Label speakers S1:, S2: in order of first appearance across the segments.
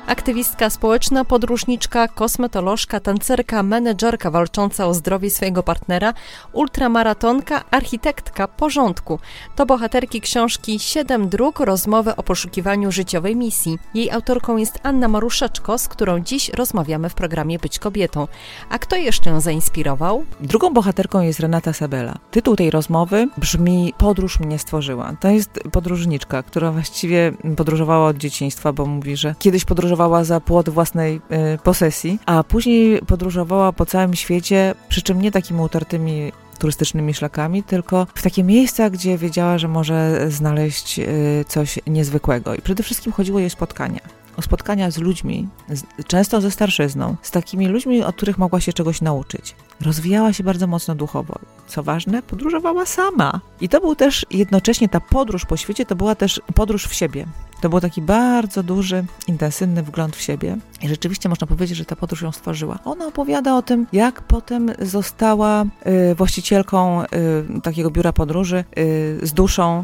S1: Aktywistka społeczna, podróżniczka, kosmetolożka, tancerka, menedżerka walcząca o zdrowie swojego partnera, ultramaratonka, architektka porządku. To bohaterki książki 7 dróg, rozmowy o poszukiwaniu życiowej misji. Jej autorką jest Anna Maruszeczko, z którą dziś rozmawiamy w programie Być kobietą. A kto jeszcze ją zainspirował?
S2: Drugą bohaterką jest Renata Sabela. Tytuł tej rozmowy brzmi Podróż mnie stworzyła. To jest podróżniczka, która właściwie podróżowała od dzieciństwa, bo mówi, że kiedyś podróżowała za płot własnej posesji, a później podróżowała po całym świecie, przy czym nie takimi utartymi turystycznymi szlakami, tylko w takie miejsca, gdzie wiedziała, że może znaleźć coś niezwykłego. I przede wszystkim chodziło jej o spotkania z ludźmi, często ze starszyzną, z takimi ludźmi, od których mogła się czegoś nauczyć. Rozwijała się bardzo mocno duchowo. Co ważne, podróżowała sama. I to był też jednocześnie ta podróż po świecie, to była też podróż w siebie. To był taki bardzo duży, intensywny wgląd w siebie. I rzeczywiście można powiedzieć, że ta podróż ją stworzyła. Ona opowiada o tym, jak potem została właścicielką takiego biura podróży z duszą,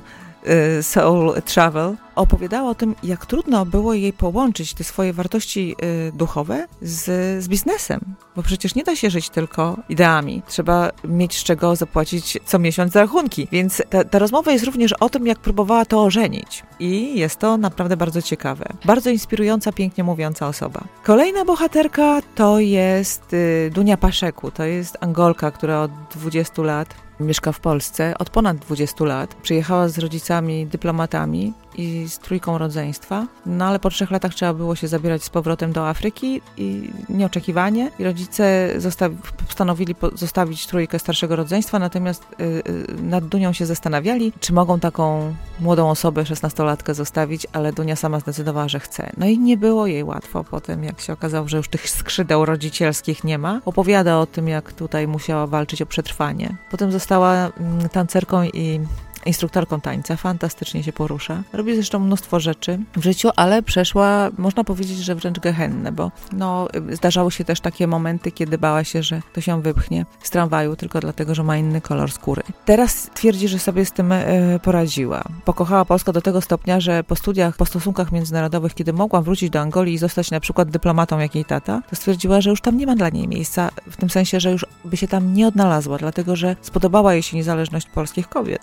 S2: Soul Travel. Opowiadała o tym, jak trudno było jej połączyć te swoje wartości duchowe z biznesem. Bo przecież nie da się żyć tylko ideami. Trzeba mieć z czego zapłacić co miesiąc za rachunki. Więc ta rozmowa jest również o tym, jak próbowała to ożenić. I jest to naprawdę bardzo ciekawe. Bardzo inspirująca, pięknie mówiąca osoba. Kolejna bohaterka to jest Dunia Paszeku. To jest Angolka, która od 20 lat mieszka w Polsce, od ponad 20 lat. Przyjechała z rodzicami dyplomatami i z trójką rodzeństwa, no ale po 3 latach trzeba było się zabierać z powrotem do Afryki i nieoczekiwanie. I rodzice postanowili zostawić trójkę starszego rodzeństwa, natomiast nad Dunią się zastanawiali, czy mogą taką młodą osobę, 16-latkę zostawić, ale Dunia sama zdecydowała, że chce. No i nie było jej łatwo potem, jak się okazało, że już tych skrzydeł rodzicielskich nie ma. Opowiada o tym, jak tutaj musiała walczyć o przetrwanie. Potem została tancerką i instruktorką tańca, fantastycznie się porusza. Robi zresztą mnóstwo rzeczy w życiu, ale przeszła, można powiedzieć, że wręcz gehennę, bo zdarzały się też takie momenty, kiedy bała się, że to się wypchnie z tramwaju tylko dlatego, że ma inny kolor skóry. Teraz twierdzi, że sobie z tym poradziła. Pokochała Polskę do tego stopnia, że po studiach, po stosunkach międzynarodowych, kiedy mogła wrócić do Angolii i zostać na przykład dyplomatą jak jej tata, to stwierdziła, że już tam nie ma dla niej miejsca, w tym sensie, że już by się tam nie odnalazła, dlatego, że spodobała jej się niezależność polskich kobiet.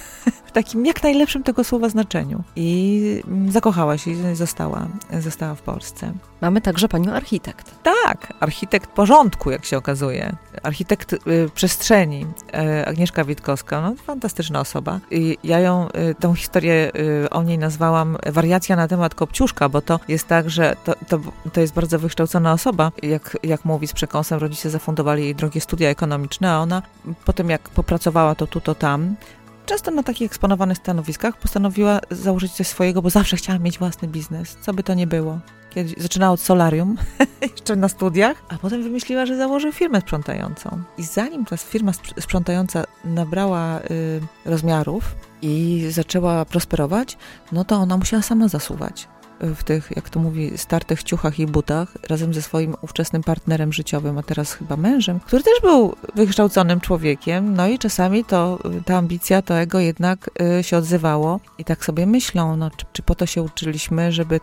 S2: W takim jak najlepszym tego słowa znaczeniu. I zakochała się i została w Polsce.
S1: Mamy także panią architekt.
S2: Tak, architekt porządku, jak się okazuje. Architekt przestrzeni, Agnieszka Witkowska, no fantastyczna osoba. I ja tą historię o niej nazwałam wariacja na temat Kopciuszka, bo to jest tak, że to jest bardzo wykształcona osoba. Jak mówi z przekąsem, rodzice zafundowali jej drogie studia ekonomiczne, a ona potem jak popracowała to tu, to tam, często na takich eksponowanych stanowiskach postanowiła założyć coś swojego, bo zawsze chciała mieć własny biznes, co by to nie było. Kiedy zaczynała od solarium, jeszcze na studiach, a potem wymyśliła, że założy firmę sprzątającą. I zanim ta firma sprzątająca nabrała rozmiarów i zaczęła prosperować, no to ona musiała sama zasuwać w tych, jak to mówi, startych ciuchach i butach, razem ze swoim ówczesnym partnerem życiowym, a teraz chyba mężem, który też był wykształconym człowiekiem, no i czasami ta ambicja, to ego jednak się odzywało i tak sobie myślą, no czy po to się uczyliśmy, żeby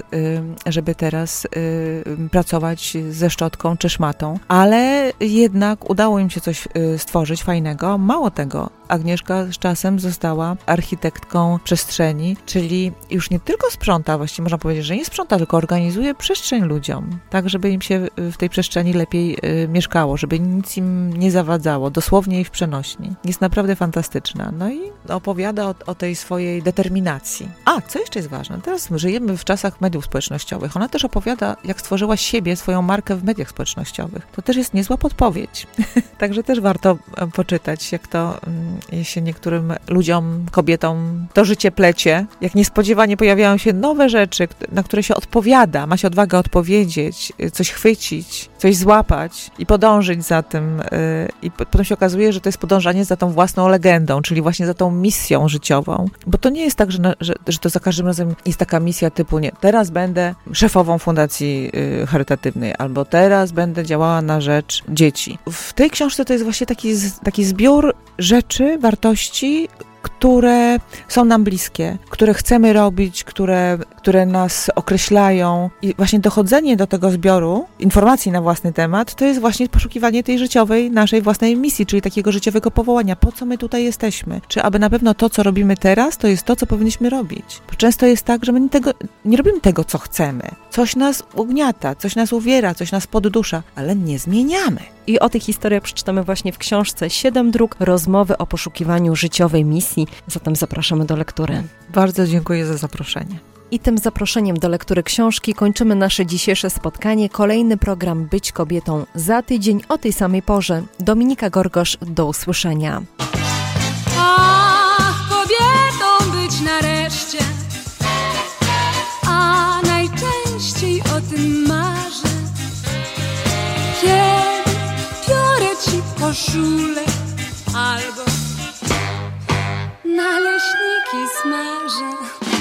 S2: teraz pracować ze szczotką czy szmatą, ale jednak udało im się coś stworzyć fajnego. Mało tego, Agnieszka z czasem została architektką przestrzeni, czyli już nie tylko sprząta, właściwie można powiedzieć, że nie sprząta, tylko organizuje przestrzeń ludziom, tak żeby im się w tej przestrzeni lepiej mieszkało, żeby nic im nie zawadzało, dosłownie i w przenośni. Jest naprawdę fantastyczna. No i opowiada o tej swojej determinacji. A, co jeszcze jest ważne? Teraz żyjemy w czasach mediów społecznościowych. Ona też opowiada, jak stworzyła swoją markę w mediach społecznościowych. To też jest niezła podpowiedź. Także też warto poczytać, jak to się niektórym ludziom, kobietom to życie plecie, jak niespodziewanie pojawiają się nowe rzeczy, na które się odpowiada, ma się odwagę odpowiedzieć, coś chwycić, coś złapać i podążyć za tym. I potem się okazuje, że to jest podążanie za tą własną legendą, czyli właśnie za tą misją życiową. Bo to nie jest tak, że to za każdym razem jest taka misja typu, nie, teraz będę szefową fundacji charytatywnej, albo teraz będę działała na rzecz dzieci. W tej książce to jest właśnie taki zbiór rzeczy, wartości, które są nam bliskie, które chcemy robić, które nas określają. I właśnie dochodzenie do tego zbioru informacji na własny temat, to jest właśnie poszukiwanie tej życiowej, naszej własnej misji, czyli takiego życiowego powołania. Po co my tutaj jesteśmy? Czy aby na pewno to, co robimy teraz, to jest to, co powinniśmy robić? Bo często jest tak, że my nie robimy tego, co chcemy. Coś nas ugniata, coś nas uwiera, coś nas poddusza, ale nie zmieniamy.
S1: I o tych historiach przeczytamy właśnie w książce 7 dróg, rozmowy o poszukiwaniu życiowej misji. Zatem zapraszamy do lektury.
S2: Bardzo dziękuję za zaproszenie.
S1: I tym zaproszeniem do lektury książki kończymy nasze dzisiejsze spotkanie. Kolejny program Być kobietą za tydzień o tej samej porze. Dominika Gorgosz, do usłyszenia.
S3: Ach, kobietą być nareszcie, a najczęściej o tym marzę. Kiedy biorę ci koszulę albo naleśniki smażę.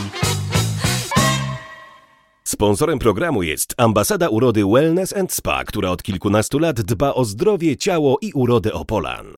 S4: Sponsorem programu jest Ambasada Urody Wellness & Spa, która od kilkunastu lat dba o zdrowie, ciało i urodę Opolan.